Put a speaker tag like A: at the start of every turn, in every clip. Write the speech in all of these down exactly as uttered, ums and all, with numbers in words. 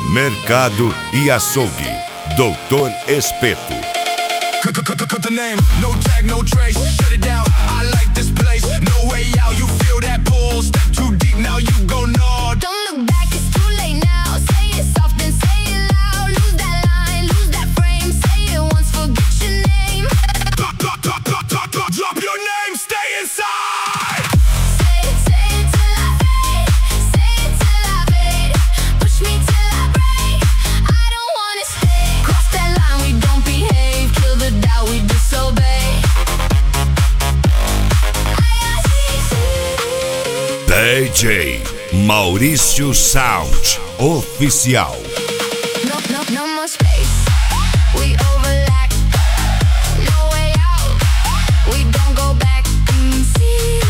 A: Mercado e Açougue, doutor Espeto.
B: Cut the name, no tag, no trace, shut it down. I like this place, no way out. You feel that pull, step too deep, now you go no.
C: Don't look back, it's too late now. Say it soft and say it loud. Lose that line, lose that frame. Say it once, forget your name.
B: Drop, drop, drop, drop, drop, drop, drop your name, stay inside.
C: Say it, say it till I fade. Say it till I fade. Push me till I break. I don't wanna stay. Cross that line, we don't behave. Kill the doubt, we disobey.
A: D J Maurício Sound Oficial.
C: No, no, no more space. We overlap. No way out. We don't go back. Mm, see.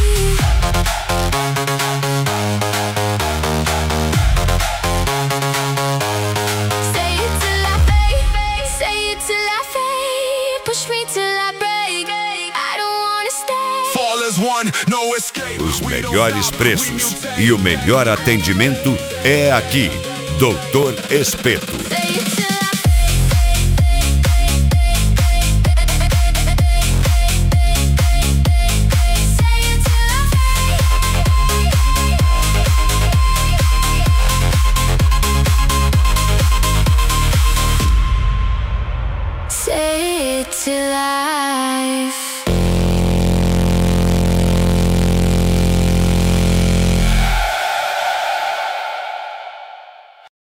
C: Say it till I fade. Say it till I fade. Push me till I break. I don't wanna stay.
B: Fall as one, no escape.
A: Os melhores preços e o melhor atendimento é aqui, doutor Espeto.
C: Say it